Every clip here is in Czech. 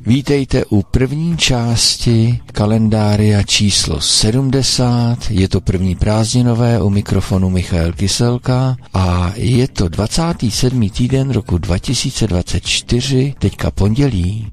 Vítejte u první části kalendária číslo 70, je to první prázdninové, u mikrofonu Michael Kyselka a je to 27. týden roku 2024, teďka pondělí.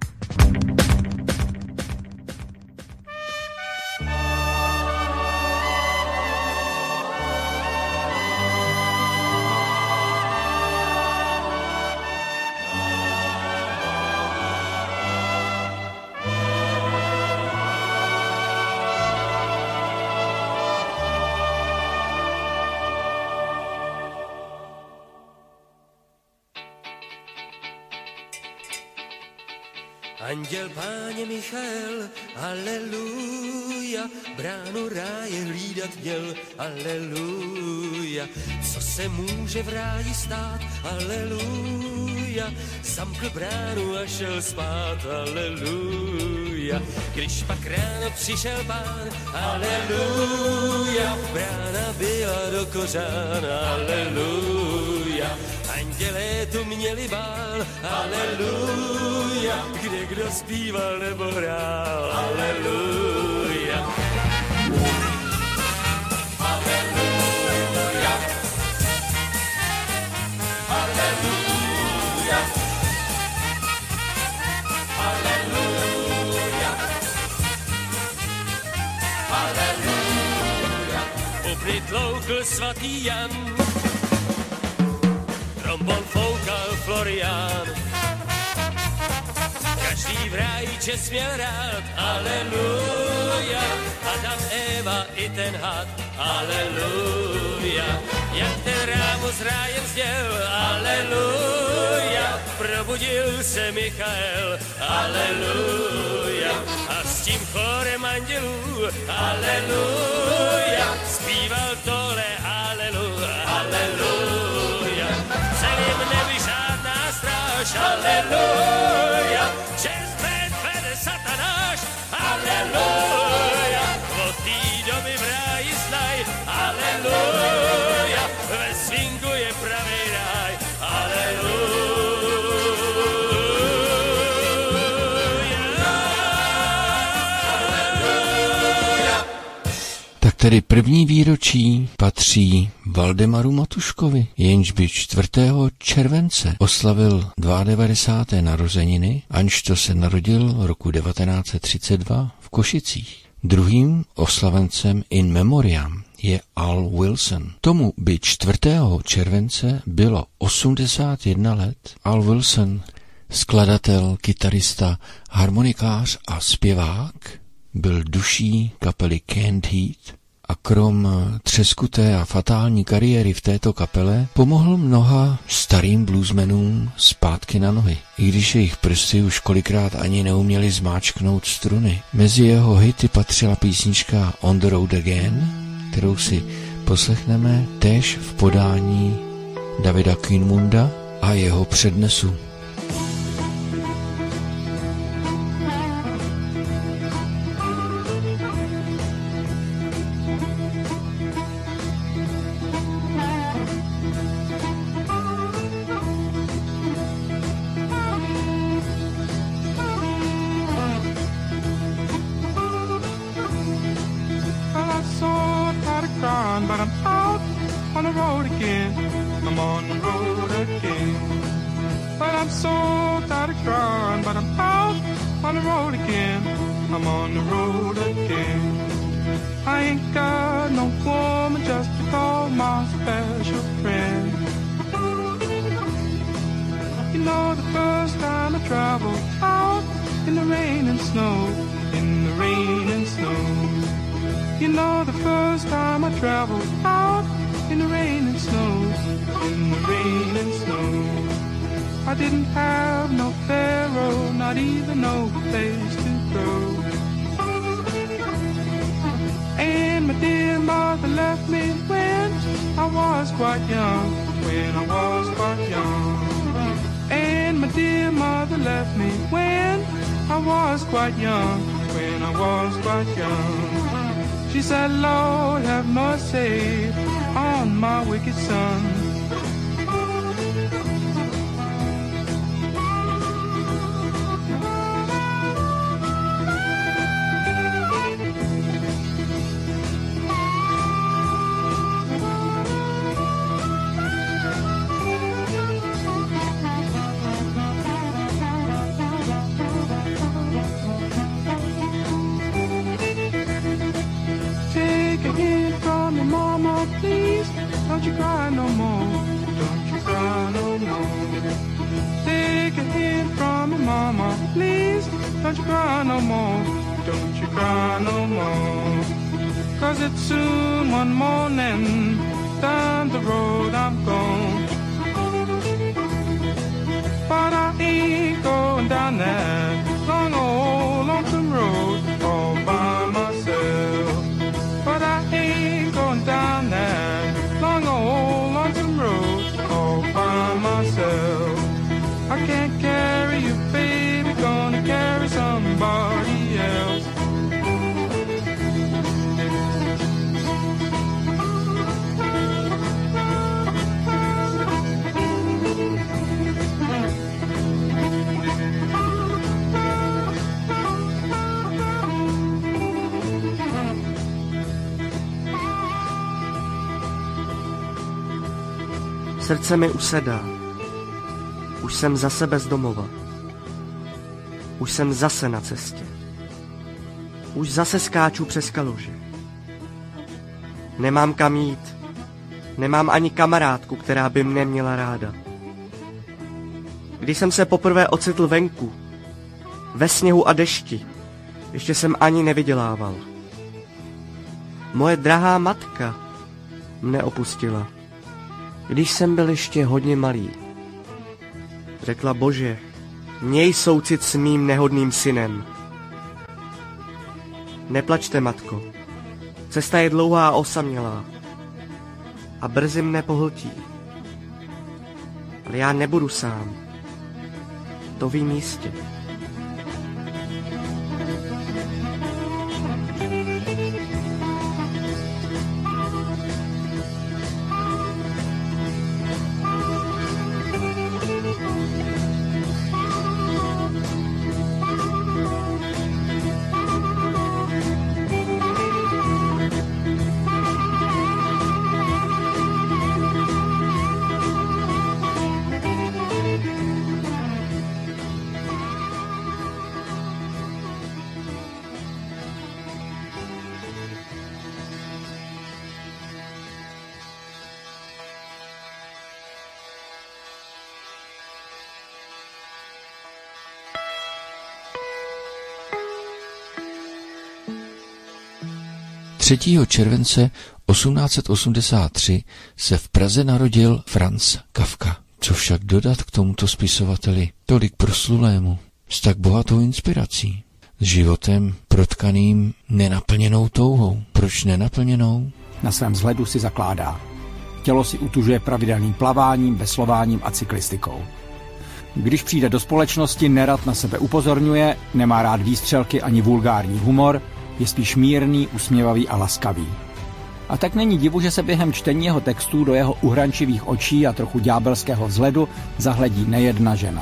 Anděl Páně Michael, aleluja, bránu ráje hlídat měl, aleluja. Co se může v ráji stát, aleluja, zamkl bránu a šel spát, aleluja. Když pak ráno přišel Pán, aleluja, brána byla do kořán, aleluja. Andělé tu měli bál, aleluja, kde kdo zpíval nebo hrál, aleluja. Aleluja. Aleluja. Aleluja. Aleluja. Uprytloukl svatý Jan, trombon foukal Florián, každý v ráji čest měl rád, aleluja, Adam, Eva i ten had, aleluja, jak ten rámo s rájem zněl, aleluja, probudil se Michael, aleluja, a s tím chorem andělů, aleluja, zpíval tohle, aleluja, aleluja, celým nebi žádná stráž, aleluja, čest vede satanáš, aleluja, od té doby v ráji znaj, aleluja, ve swingu je pravý ráj, aleluja. Tak tedy první výročí patří Valdemaru Matuškovi, jenž by 4. července oslavil 92. narozeniny, anžto se narodil roku 1932 v Košicích. Druhým oslavencem in memoriam je Al Wilson. Tomu by 4. července bylo 81 let. Al Wilson, skladatel, kytarista, harmonikář a zpěvák, byl duší kapely Canned Heat a krom třeskuté a fatální kariéry v této kapele pomohl mnoha starým bluesmenům zpátky na nohy, i když jejich prsty už kolikrát ani neuměli zmáčknout struny. Mezi jeho hity patřila písnička On the Road Again, kterou si poslechneme též v podání Davida Kinmunda a jeho přednesu. But I'm out on the road again. I'm on the road again. But I'm so tired of crying. But I'm out on the road again. I'm on the road again. I ain't got no woman just to call my special friend. You know the first time I traveled out in the rain and snow, in the rain and snow. You know the first time I traveled out in the rain and snow, in the rain and snow. I didn't have no pharaoh, not even no place to go. And my dear mother left me when I was quite young, when I was quite young. And my dear mother left me when I was quite young, when I was quite young. She said, Lord, have mercy on my wicked son. don't you cry no more, don't you cry no more. Take a hint from your mama, please, don't you cry no more, don't you cry no more. 'Cause it's soon one morning, down the road I'm gone. But I ain't going down that long old lonesome road all by myself. But I ain't going down that long old lonesome road all by myself. I can't carry you, baby, gonna carry somebody else. Srdce mi usedá. Už jsem zase bez domova. Už jsem zase na cestě. Už zase skáču přes kaluže. Nemám kam jít. Nemám ani kamarádku, která by mě měla ráda. Když jsem se poprvé ocitl venku, ve sněhu a dešti, ještě jsem ani nevydělával. Moje drahá matka mne opustila, když jsem byl ještě hodně malý. Řekla: Bože, měj soucit s mým nehodným synem. Neplačte, matko, cesta je dlouhá a osamělá a brzy mne pohltí. Ale já nebudu sám, to vím jistě. července 1883 se v Praze narodil Franz Kafka. Co však dodat k tomuto spisovateli, tolik proslulému, s tak bohatou inspirací, s životem protkaným nenaplněnou touhou. Proč nenaplněnou? Na svém vzhledu si zakládá. Tělo si utužuje pravidelným plaváním, veslováním a cyklistikou. Když přijde do společnosti, nerad na sebe upozorňuje, nemá rád výstřelky ani vulgární humor, je spíš mírný, usměvavý a laskavý. A tak není divu, že se během čtení jeho textů do jeho uhrančivých očí a trochu ďábelského vzhledu zahledí nejedna žena.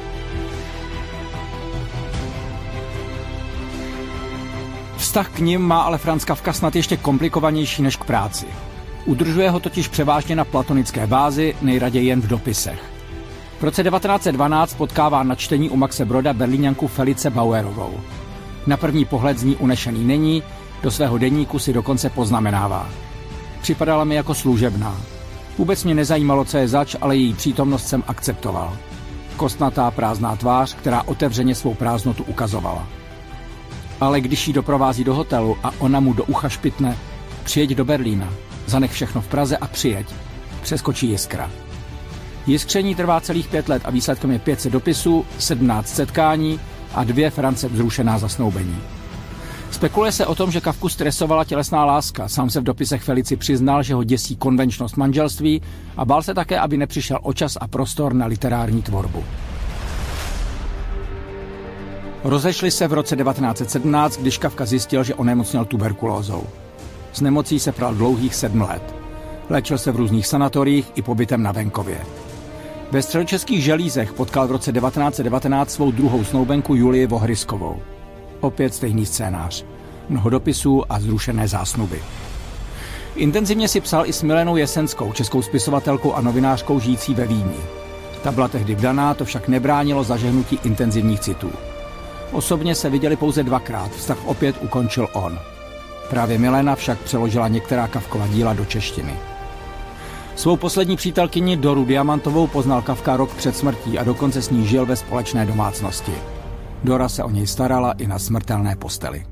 Vztah k nim má ale Franz Kafka snad ještě komplikovanější než k práci. Udržuje ho totiž převážně na platonické bázi, nejraději jen v dopisech. V roce 1912 potkává na čtení u Maxe Broda Berlíňanku Felice Bauerovou. Na první pohled z ní unešený není, do svého deníku si dokonce poznamenává. Připadala mi jako služebná. Vůbec mě nezajímalo, co je zač, ale její přítomnost jsem akceptoval. Kostnatá prázdná tvář, která otevřeně svou prázdnotu ukazovala. Ale když jí doprovází do hotelu a ona mu do ucha špitne: přijeď do Berlína, zanech všechno v Praze a přijeď, přeskočí jiskra. Jiskření trvá celých 5 let a výsledkem je 500 dopisů, 17 setkání a 2 Francem vzrušená zasnoubení. Spekuluje se o tom, že Kafku stresovala tělesná láska. Sám se v dopisech Felici přiznal, že ho děsí konvenčnost manželství a bál se také, aby nepřišel o čas a prostor na literární tvorbu. Rozešli se v roce 1917, když Kafka zjistil, že onemocněl tuberkulózou. S nemocí se pral dlouhých 7 let. Léčil se v různých sanatoriích i pobytem na venkově. Ve středočeských Želízech potkal v roce 1919 svou druhou snoubenku Julii Vohryskovou. Opět stejný scénář. Mnoho dopisů a zrušené zásnuby. Intenzivně si psal i s Milenou Jesenskou, českou spisovatelkou a novinářkou žijící ve Vídni. Ta byla tehdy vdaná, to však nebránilo zažehnutí intenzivních citů. Osobně se viděli pouze 2krát, vztah opět ukončil on. Právě Milena však přeložila některá Kafkova díla do češtiny. Svou poslední přítelkyni Doru Diamantovou poznal Kafka rok před smrtí a dokonce s ní žil ve společné domácnosti. Dora se o něj starala i na smrtelné posteli.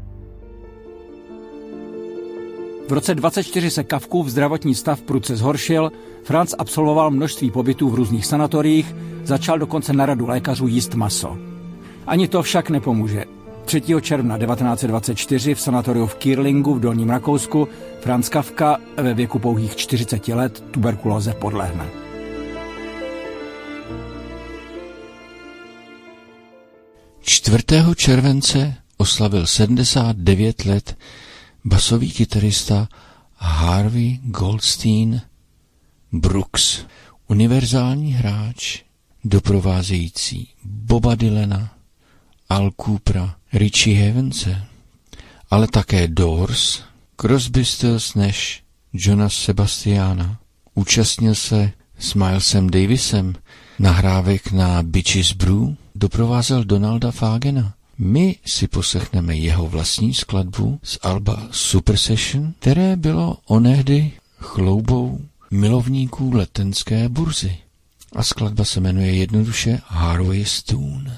V roce 24 se Kafkův zdravotní stav prudce zhoršil, Franz absolvoval množství pobytů v různých sanatoriích, začal dokonce na radu lékařů jíst maso. Ani to však nepomůže. 3. června 1924 v sanatoriu v Kirlingu v Dolním Rakousku Franz Kafka ve věku pouhých 40 let tuberkulóze podlehne. Čtvrtého července oslavil 79 let basový kytarista Harvey Goldstein Brooks, univerzální hráč, doprovázející Boba Dylana, Al Coopera, Richie Havense, ale také Doors, Crosby, Stills, Nash, Johna Sebastiana. Účastnil se s Milesem Davisem nahrávek na Bitches Brew, doprovázel Donalda Fagena. My si poslechneme jeho vlastní skladbu z alba Super Session, které bylo onehdy chloubou milovníků letenské burzy. A skladba se jmenuje jednoduše Harvey's Tune.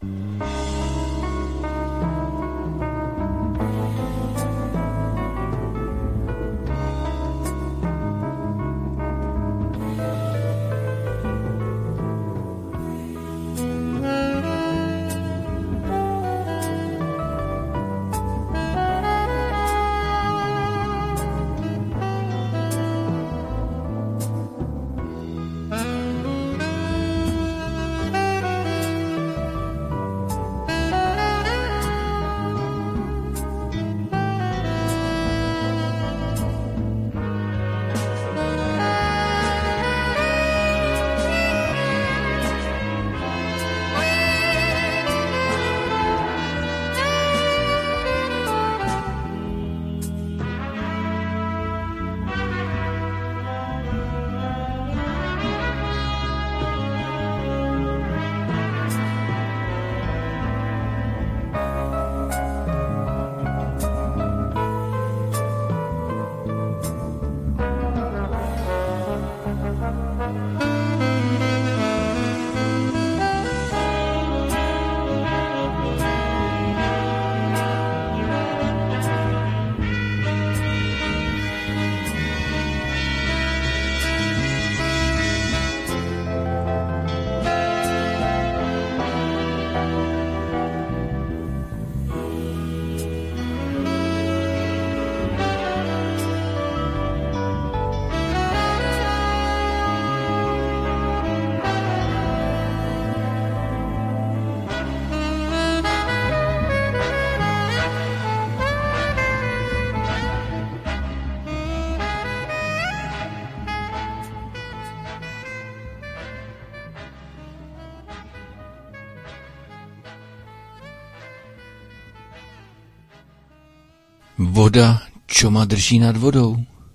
Voda čoma drží nad vodou,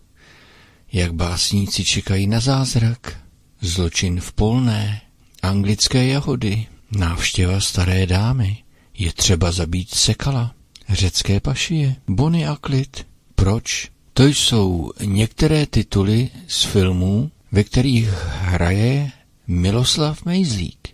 jak básníci čekají na zázrak, zločin v polné, anglické jahody, návštěva staré dámy, je třeba zabít sekala, řecké pašie, Bonnie a Clyde. Proč? To jsou některé tituly z filmů, ve kterých hraje Miloslav Mejzlík,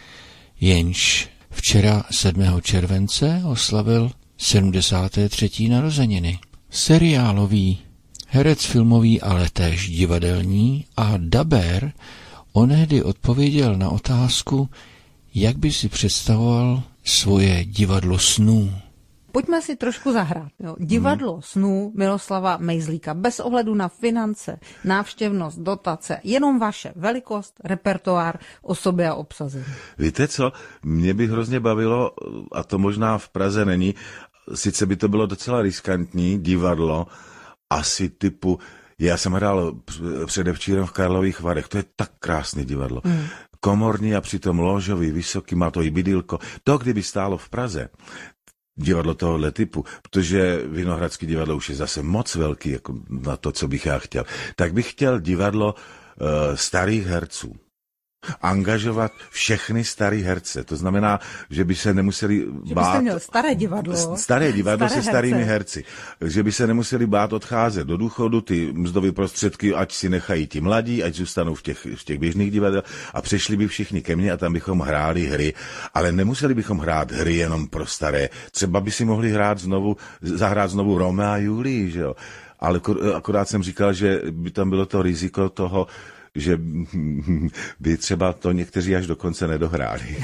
jenž včera 7. července oslavil 73. narozeniny. Seriálový, herec filmový, ale též divadelní a dabér onehdy odpověděl na otázku, jak by si představoval svoje divadlo snů. Pojďme si trošku zahrát. Jo. Divadlo snů Miloslava Mejzlíka, bez ohledu na finance, návštěvnost, dotace, jenom vaše velikost, repertoár, osoby a obsazení. Víte co, mě by hrozně bavilo, a to možná v Praze není, sice by to bylo docela riskantní divadlo, asi typu, já jsem hrál předevčírem v Karlových Varech, to je tak krásné divadlo. Komorní a přitom lóžový, vysoký, má to i bydýlko. To, kdyby stálo v Praze, divadlo tohohle typu, protože Vinohradský divadlo už je zase moc velký jako na to, co bych já chtěl, tak bych chtěl divadlo starých herců. angažovat všechny starý herce. To znamená, že by se nemuseli že bát... Že měl staré divadlo. Staré divadlo se starými herci. Že by se nemuseli bát odcházet do důchodu, ty mzdové prostředky, ať si nechají ti mladí, ať zůstanou v těch běžných divadlech a přešli by všichni ke mně a tam bychom hráli hry. Ale nemuseli bychom hrát hry jenom pro staré. Třeba by si mohli zahrát znovu Romea a Julii, že jo. Ale akorát jsem říkal, že by tam bylo to riziko toho, že by třeba to někteří až do konce nedohráli.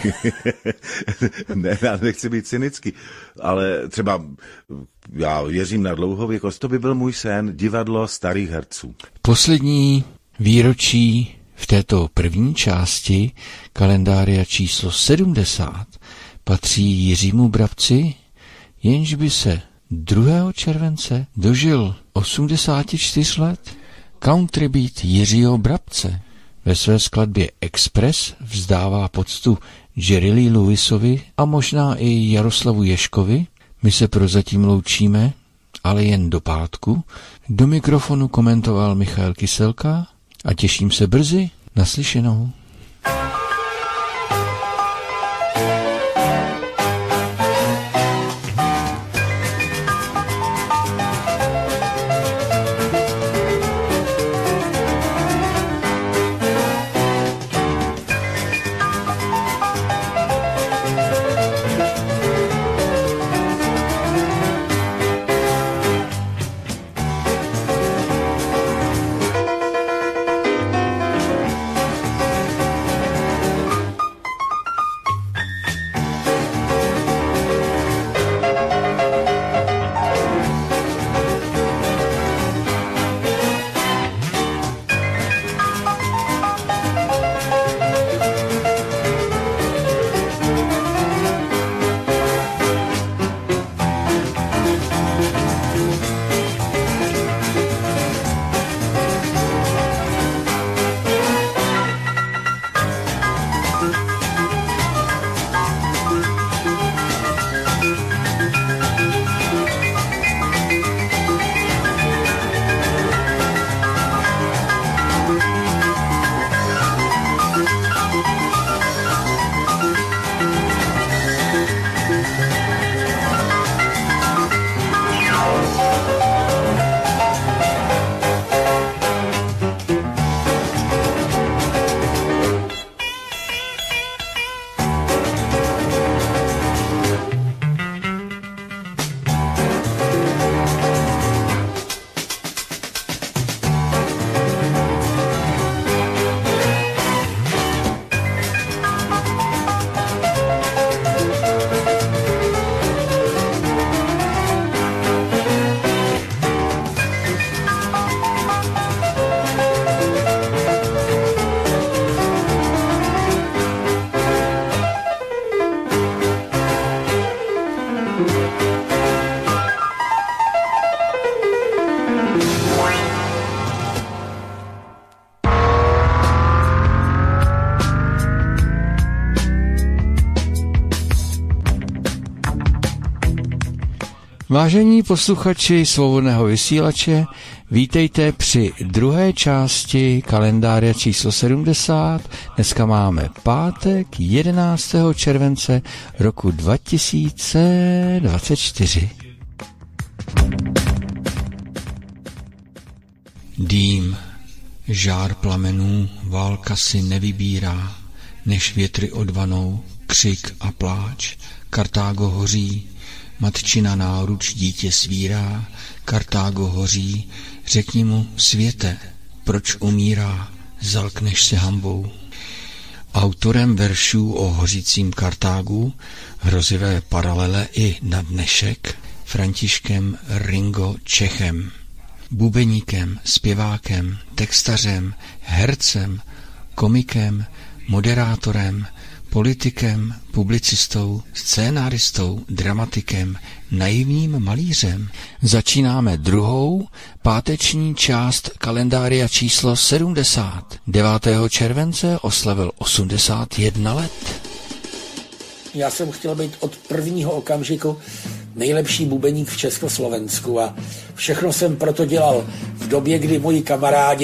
Nechci být cynický, ale třeba já věřím na dlouhověkost. To by byl můj sen, divadlo starých herců. Poslední výročí v této první části kalendária číslo 70 patří Jiřímu Brabci, jenž by se 2. července dožil 84 let. Country beat Jiřího Brabce ve své skladbě Express vzdává poctu Jerry Lee Lewisovi a možná i Jaroslavu Ježkovi. My se prozatím loučíme, ale jen do pátku. Do mikrofonu komentoval Michal Kyselka a těším se brzy naslyšenou. Vážení posluchači Svobodného vysílače, vítejte při druhé části kalendáře číslo 70. Dneska máme pátek 11. července roku 2024. Dým, žár plamenů, válka si nevybírá, než větry odvanou, křik a pláč. Kartágo hoří, matčina náruč dítě svírá, Kartágo hoří, řekni mu, světe, proč umírá, zalkneš se hanbou. Autorem veršů o hořícím Kartágu, hrozivé paralele i na dnešek, Františkem Ringo Čechem. Bubeníkem, zpěvákem, textařem, hercem, komikem, moderátorem, politikem, publicistou, scénáristou, dramatikem, naivním malířem. Začínáme druhou páteční část kalendária číslo 70. 9. července oslavil 81 let. Já jsem chtěl být od prvního okamžiku nejlepší bubeník v Československu a všechno jsem proto dělal v době, kdy moji kamarádi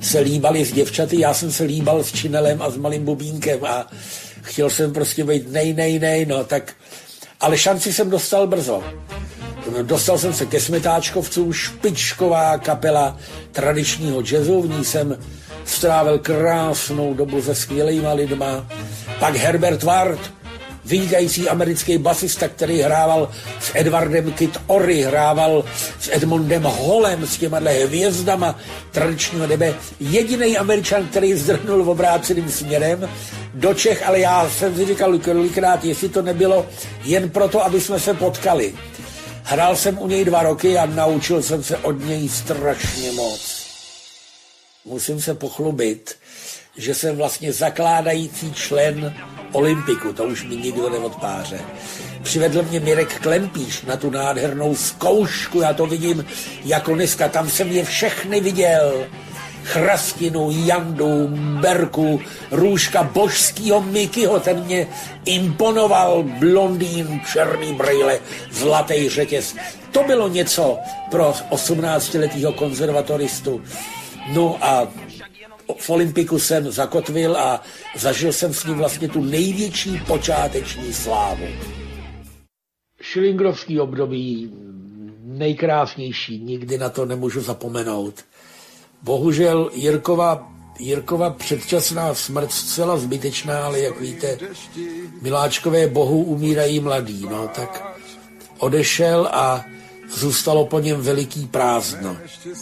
se líbali s děvčaty, já jsem se líbal s činelem a s malým bubínkem a chtěl jsem prostě být nej, no tak, ale šanci jsem dostal brzo. Dostal jsem se ke Smetáčkovcům, špičková kapela tradičního jazzu, v ní jsem strávil krásnou dobu se skvělýma lidma. Pak Herbert Ward, vynikající americký basista, který hrával s Edwardem Kid Ory, hrával s Edmondem Hallem, s těma hvězdama tradičního nebe. Jediný Američan, který zdrhnul v obráceným směrem do Čech, ale já jsem si říkal kolikrát, jestli to nebylo jen proto, aby jsme se potkali. Hrál jsem u něj 2 roky a naučil jsem se od něj strašně moc. Musím se pochlubit, že jsem vlastně zakládající člen Olympiku, to už mi nikdo neodpáře. Přivedl mě Mirek Klempíš na tu nádhernou zkoušku, já to vidím jako dneska, tam jsem je všechny viděl. Chrastinu, Jandu, Berku, Růžka, božskýho Mikyho, ten mě imponoval, blondýn, černý brejle, zlatý řetěz. To bylo něco pro 18letého konzervatoristu. No a v Olympiku jsem zakotvil a zažil jsem s ním vlastně tu největší počáteční slávu. Schillingrovský období, nejkrásnější, nikdy na to nemůžu zapomenout. Bohužel Jirkova předčasná smrt zcela zbytečná, ale jak víte, miláčkové bohu umírají mladí, no tak odešel a zůstalo po něm veliký prázdno.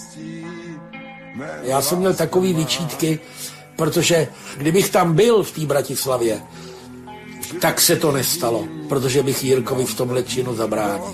Já jsem měl takový vyčítky, protože kdybych tam byl v té Bratislavě, tak se to nestalo, protože bych Jirkovi v tomhle činu zabránil.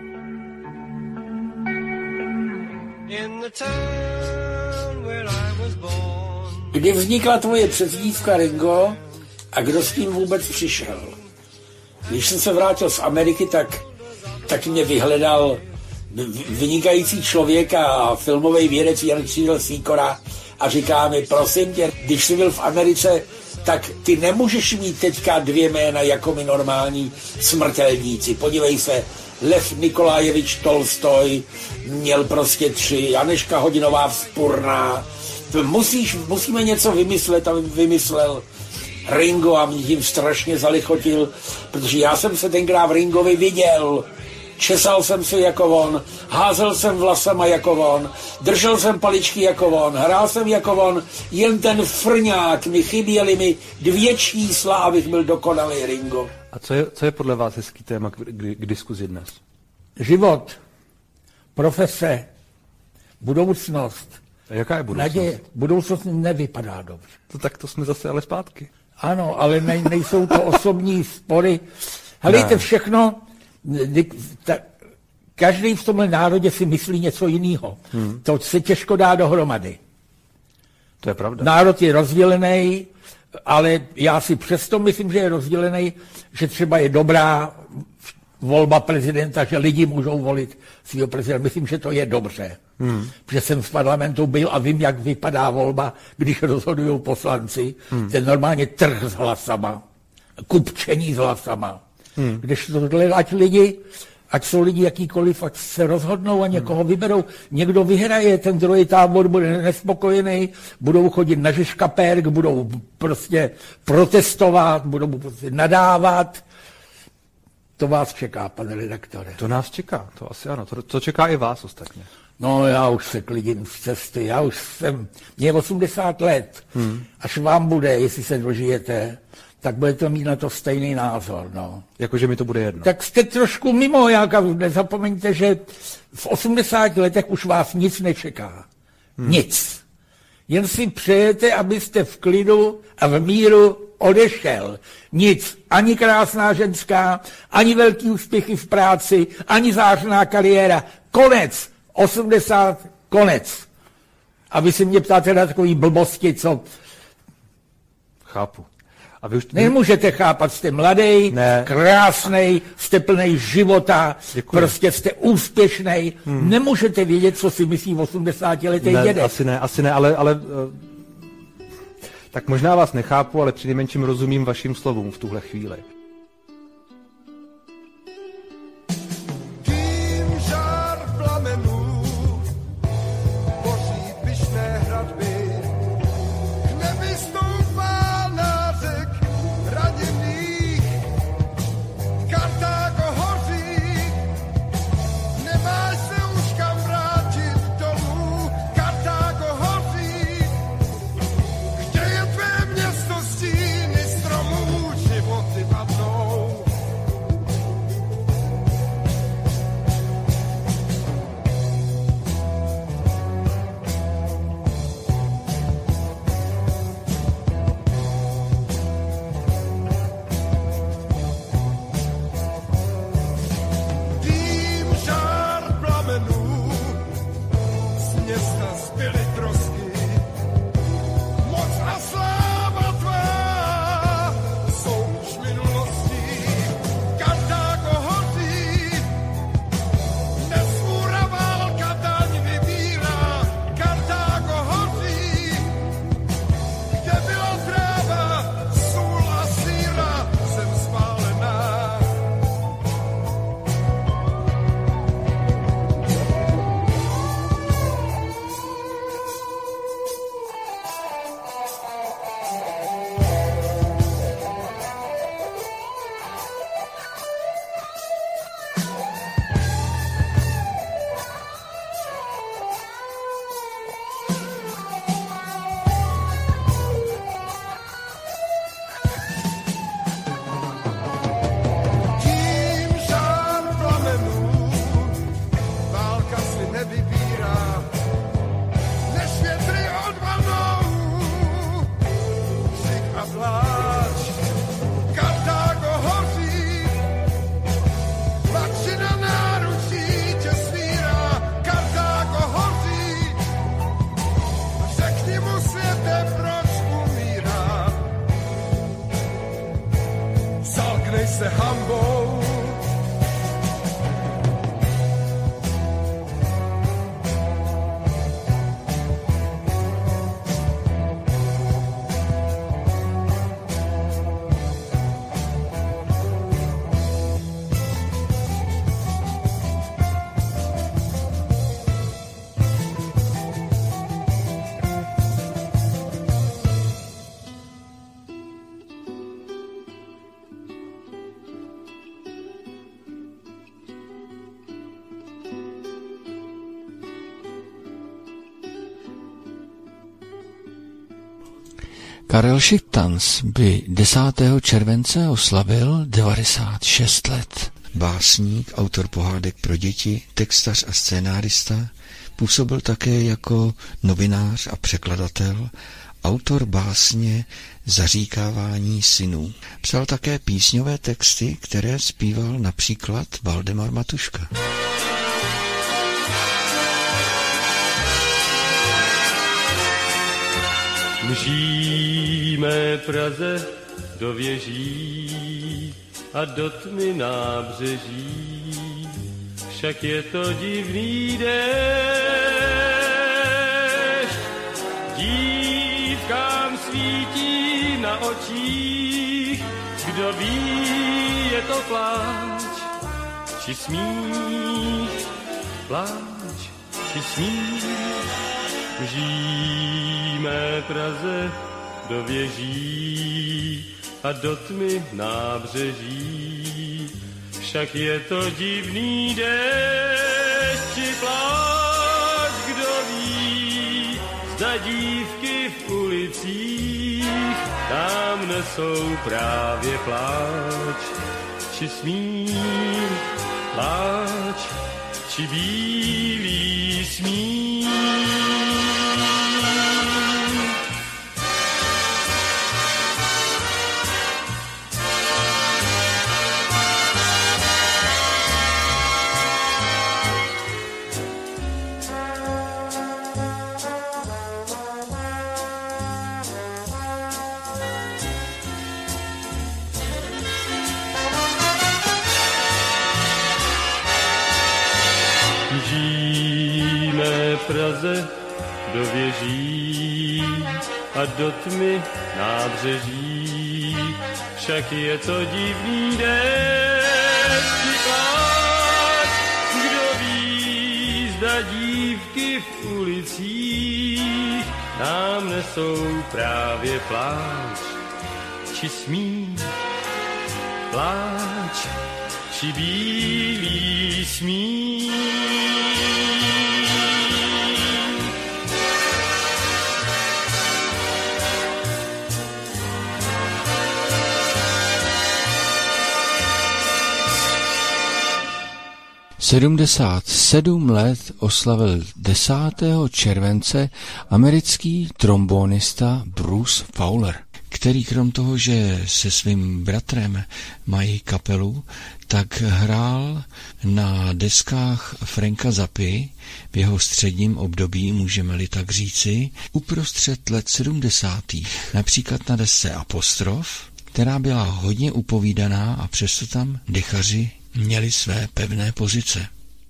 Kdy vznikla tvoje přezdívka Ringo a kdo s tím vůbec přišel? Když jsem se vrátil z Ameriky, tak mě vyhledal vynikající člověk a filmový vědec Jan Křídel Sýkora a říká mi, prosím tě, když jsi byl v Americe, tak ty nemůžeš mít teďka 2 jména jako my normální smrtelníci. Podívej se, Lev Nikolajevič Tolstoj měl prostě 3, Janeška Hodinová Vzpurná. Musíme něco vymyslet, a vymyslel Ringo a mě tím strašně zalichotil, protože já jsem se tenkrát v Ringovi viděl. Česal jsem se jako on, házel jsem vlasama jako on, držel jsem paličky jako on, hrál jsem jako on, jen ten frňák, chyběly mi 2 čísla, abych byl dokonalý Ringo. A co je podle vás hezký téma k diskuzi dnes? Život, profese, budoucnost. A jaká je budoucnost? Naděje. Budoucnost nevypadá dobře. Tak to jsme zase ale zpátky. Ano, ale nejsou to osobní spory. Helejte, všechno, každý v tomhle národě si myslí něco jiného. To se těžko dá dohromady. To je pravda. Národ je rozdělený, ale já si přesto myslím, že je rozdělený, že třeba je dobrá volba prezidenta, že lidi můžou volit svého prezidenta. Myslím, že to je dobře. Protože jsem v parlamentu byl a vím, jak vypadá volba, když rozhodují poslanci. Ten normálně trh s hlasama, kupčení s hlasama. Když tohle, ať jsou lidi jakýkoliv, ať se rozhodnou a někoho vyberou. Někdo vyhraje, ten druhý tábor bude nespokojený, budou chodit na Žižkapérk, budou prostě protestovat, budou prostě nadávat. To vás čeká, pane redaktore. To nás čeká, to asi ano. To čeká i vás ostatně. No, já už se klidím z cesty, mě je 80 let. Až vám bude, jestli se dožijete, tak budete mít na to stejný názor, no. Jakože mi to bude jedno. Tak jste trošku mimo, nezapomeňte, že v 80 letech už vás nic nečeká. Nic. Jen si přejete, abyste v klidu a v míru odešel. Nic. Ani krásná ženská, ani velký úspěchy v práci, ani zářná kariéra. Konec. 80, konec. A vy si mě ptáte na takový blbosti, co... Chápu. A vy už... Nemůžete chápat, jste mladý, krásnej, jste plnej života, Děkuji. Prostě jste úspěšnej. Nemůžete vědět, co si myslí 80letý dědek. Asi ne, ale tak možná vás nechápu, ale přinejmenším rozumím vašim slovům v tuhle chvíli. se hanbou. Karel Šichtans by 10. července oslavil 96 let. Básník, autor pohádek pro děti, textař a scénárista, působil také jako novinář a překladatel, autor básně Zaříkávání synů. Psal také písňové texty, které zpíval například Valdemar Matuška. Mží mé Praze do věží a do tmy nábřeží, však je to divný déšť. Dívkám svítí na očích, kdo ví, je to pláč, či smích, pláč, či smích. Mží mé Praze do věží a do tmy nábřeží, však je to divný déšť či pláč, kdo ví, zda dívky v ulicích nám nesou právě pláč, či smích, pláč, či bílý smích. Praze do věží a do tmy nábřeží, však je to divný déšť či pláč, kdo ví, zda dívky v ulicích nám nesou právě pláč, či smích, pláč, či bílý smích. 77 let oslavil 10. července americký trombonista Bruce Fowler, který krom toho, že se svým bratrem mají kapelu, tak hrál na deskách Franka Zappy v jeho středním období, můžeme-li tak říci, uprostřed let 70. Například na desce Apostrof, která byla hodně upovídaná a přesto tam dechaři měli své pevné pozice.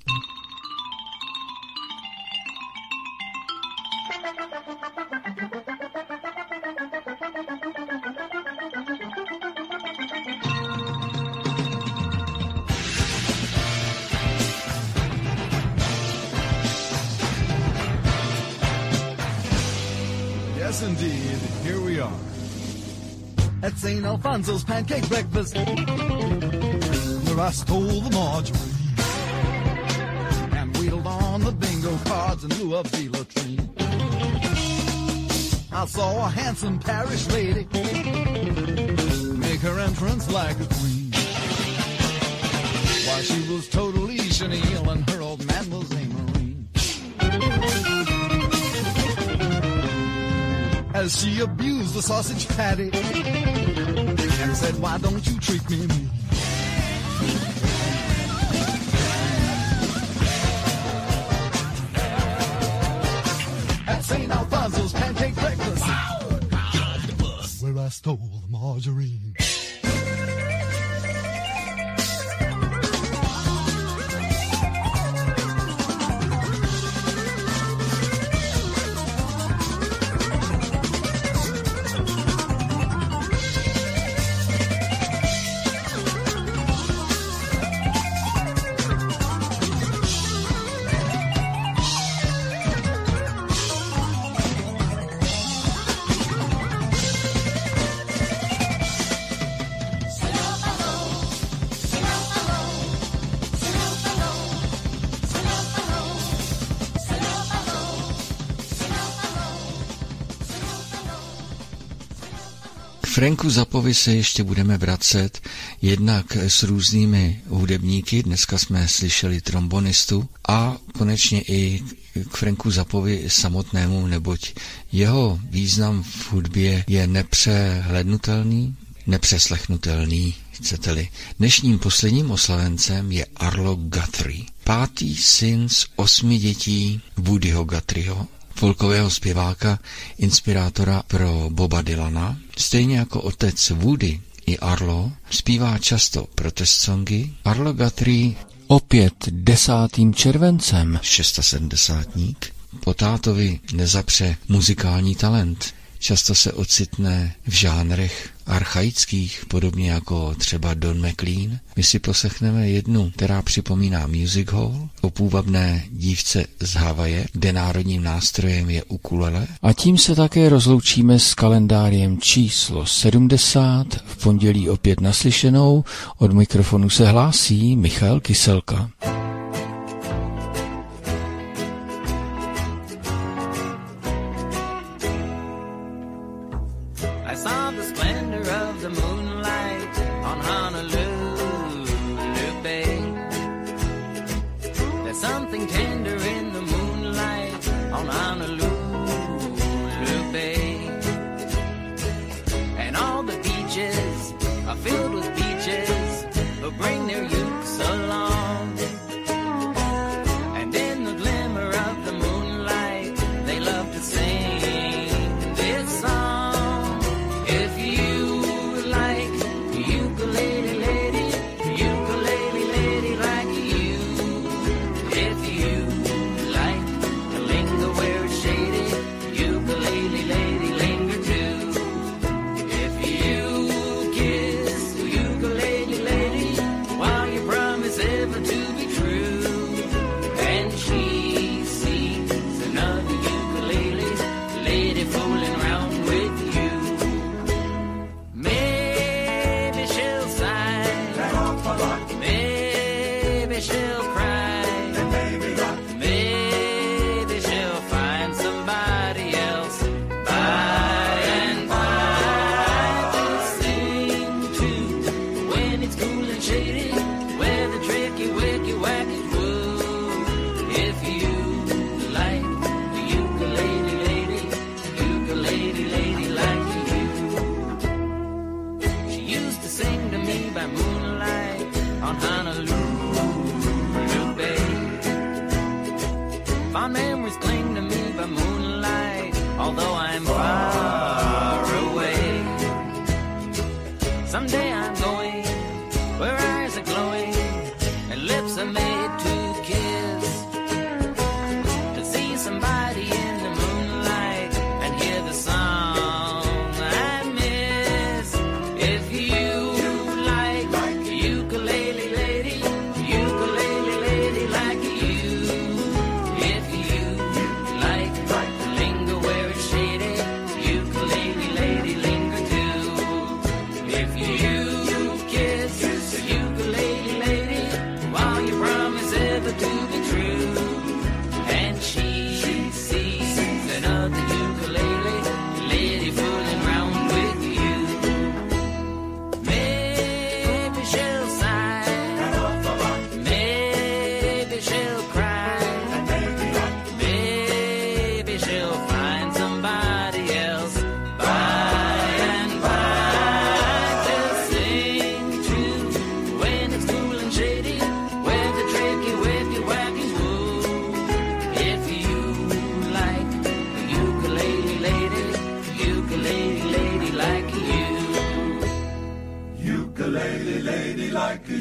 Yes, indeed, here we are. At St. Alfonso's pancake breakfast, I stole the margarine and wheeled on the bingo cards and blew a latrine. I saw a handsome parish lady make her entrance like a queen. Why, she was totally chenille and her old man was a Marine. As she abused the sausage patty and said, why don't you treat me mean? St. Alfonso's pancake breakfast, wow, where I stole the margarine. Franku Zappovi se ještě budeme vracet, jednak s různými hudebníky, dneska jsme slyšeli trombonistu, a konečně i k Franku Zappovi samotnému, neboť jeho význam v hudbě je nepřehlednutelný, nepřeslechnutelný, chcete-li. Dnešním posledním oslavencem je Arlo Guthrie, 5. syn z 8 dětí Woodyho Guthrieho, folkového zpěváka, inspirátora pro Boba Dylana. Stejně jako otec Woody i Arlo zpívá často protest songy. Arlo Guthrie opět 10. červencem 670. Po tátovi nezapře muzikální talent. Často se ocitne v žánrech archaických, podobně jako třeba Don McLean. My si poslechneme jednu, která připomíná music hall, o půvabné dívce z Havaje, kde národním nástrojem je ukulele. A tím se také rozloučíme s kalendářem číslo 70. V pondělí opět naslyšenou. Od mikrofonu se hlásí Michal Kyselka. Like